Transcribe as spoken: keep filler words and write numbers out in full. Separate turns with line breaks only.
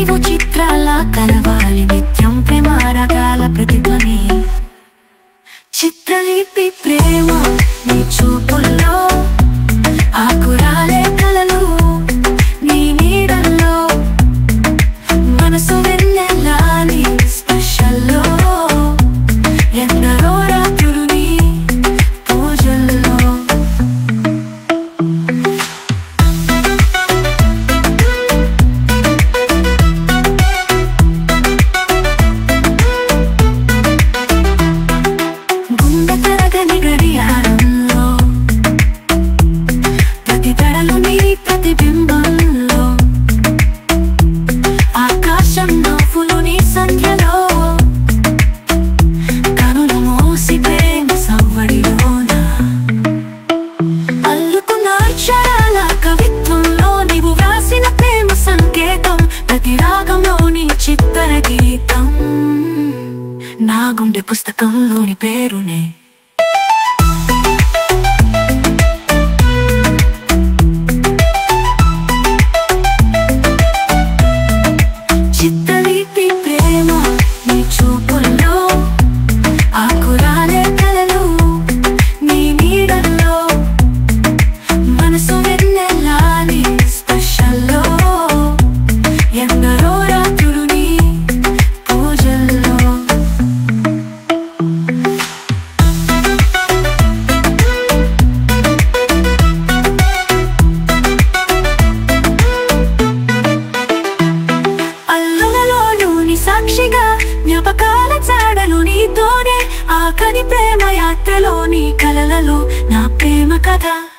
నీవు చిత్రాల కలవాలి నిత్యం ప్రేమ రాగాల ప్రతిధ్వని చిత్రలిపి ప్రేమ నీ చూపుల్లో ఆకురాలే కలలు నీ నీడల్లో మనసు వెన్నెలాని స్పర్శల్లో ఎందరో రాత్రులు నీ పూజల్లో గుండె తరగని గడియారంలో ప్రతి తడలు నీ ప్రతిబింబంలో ఆకాశం నవ్వులు నీ సంఖ్యలో కనులు మూసి ప్రేమ సవ్వడిలోన అల్లుకున్న అక్షరాల కవిత్వంలో నీవు వ్రాసిన ప్రేమ సంకేతం ప్రతి రాగంలో నీ చిత్తర గీతం నా గుండె పుస్తకంలోని పేరునే చిత్తలిపి ప్రేమ నీ చూపుల్లో ఆకురాలే కలలు నీ నీడల్లో మనసు వెన్నెలాని స్పర్శల్లో ఎందరో రాత్రులు నీ పూజల్లో అల్లులలో నీ సాక్షిగా జ్ఞాపకాల చాడలు నీతోనే ఆఖరి ప్రేమ యాత్రలో నీ కలలలో నా ప్రేమ కథ